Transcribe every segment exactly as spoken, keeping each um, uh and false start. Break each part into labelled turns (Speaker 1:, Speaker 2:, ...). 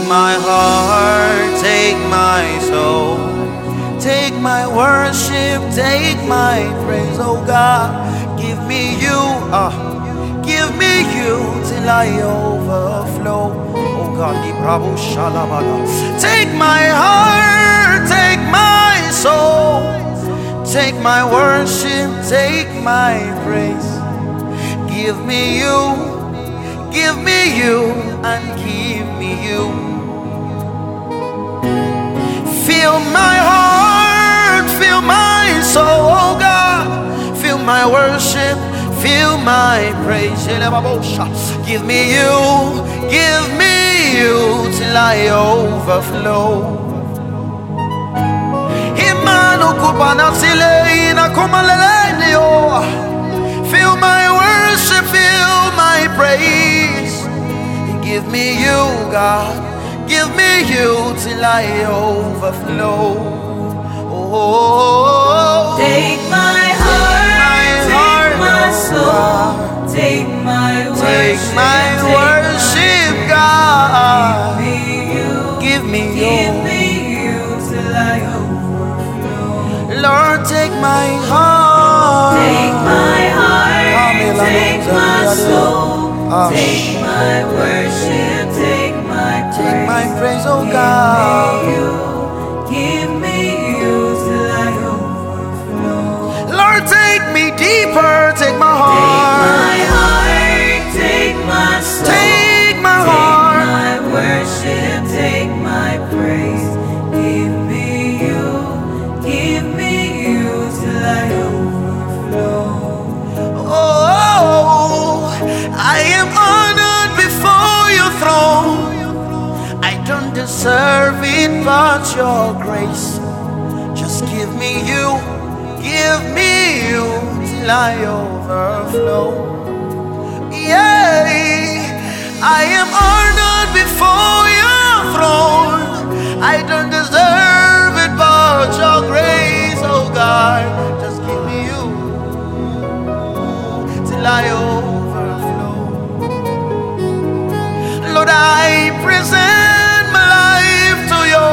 Speaker 1: my heart, take my soul, take my worship, take my praise, oh God. Give me you, uh, give me you till I overflow. Oh God, take my heart, take my soul, take my worship, take my praise. Give me you, give me you, and give me you. Fill my heart, fill my soul, oh God. Fill my worship, fill my praise. Give me you, give me you till I overflow. Fill my worship, fill my praise. Give me you, God. Give me you till I overflow. Oh,
Speaker 2: take my heart, take my soul, take my worship,
Speaker 1: take my worship, God. Give me you,
Speaker 2: give me you till I overflow.
Speaker 1: Lord, take my heart,
Speaker 2: take my heart, take my soul, take my worship, take my praise,
Speaker 1: take my praise, oh God.
Speaker 2: Give me you till I overflow.
Speaker 1: Lord, take me deeper, take my heart,
Speaker 2: take my heart, take my soul,
Speaker 1: take my heart,
Speaker 2: take my worship, take my praise. Give me you, give me you till I overflow.
Speaker 1: Oh, I am honored before your throne. I don't deserve it, but your grace. Just give me you, give me you till I overflow. Yeah, I am honored before your throne. I don't deserve it, but your grace, oh God. Just give me you till I overflow. Lord, I present my life to you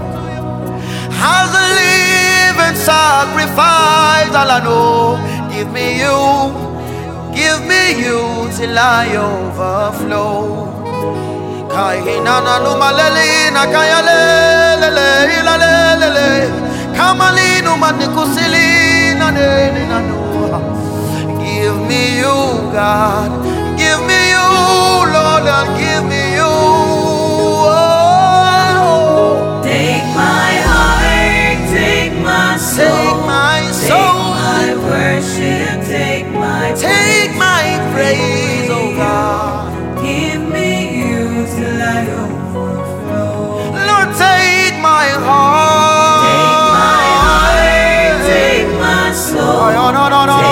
Speaker 1: as a living sacrifice. All I know, give me you, give me you till I overflow. Kaina na numaleli na kayale lele ilale lele kamali numanikusili na nene na no. Give me you, God. Give me you, Lord, and give me you. Oh.
Speaker 2: Take my heart, take my soul,
Speaker 1: Take my soul,
Speaker 2: take my worship, take my
Speaker 1: take my praise, oh God.
Speaker 2: Give me you till I overflow.
Speaker 1: Lord, take my heart,
Speaker 2: Take my heart, take my soul,
Speaker 1: oh, no, no, no, no,